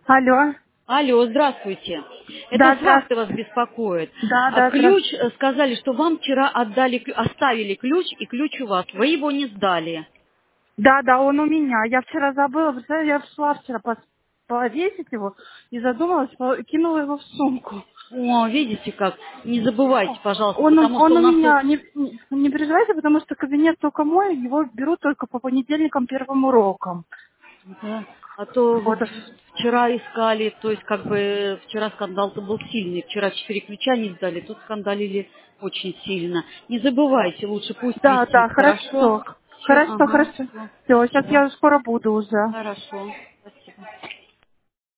Алло. Алло, здравствуйте. Это Да, с вахты здравствуйте. вас беспокоит. Да, А да, ключ, здравствуйте. сказали, что вам вчера оставили ключ, и ключ у вас. Вы его не сдали. Да, да, он у меня. Я вчера забыла, представляете, я шла вчера повесить его и задумалась, кинула его в сумку. О, видите как? Не забывайте, пожалуйста, Он, потому он что у у нас тут... меня, не переживайте, потому что кабинет только мой, его берут только по понедельникам первым урокам. Да, а то Вот. вчера искали, то есть как бы вчера скандал-то был сильный. Вчера 4 ключа не сдали, тут скандалили очень сильно. Не забывайте, лучше пусть Да, висит, да, хорошо? хорошо. Все, Хорошо, ага, хорошо. все, Все, сейчас спасибо. я скоро буду уже. Хорошо.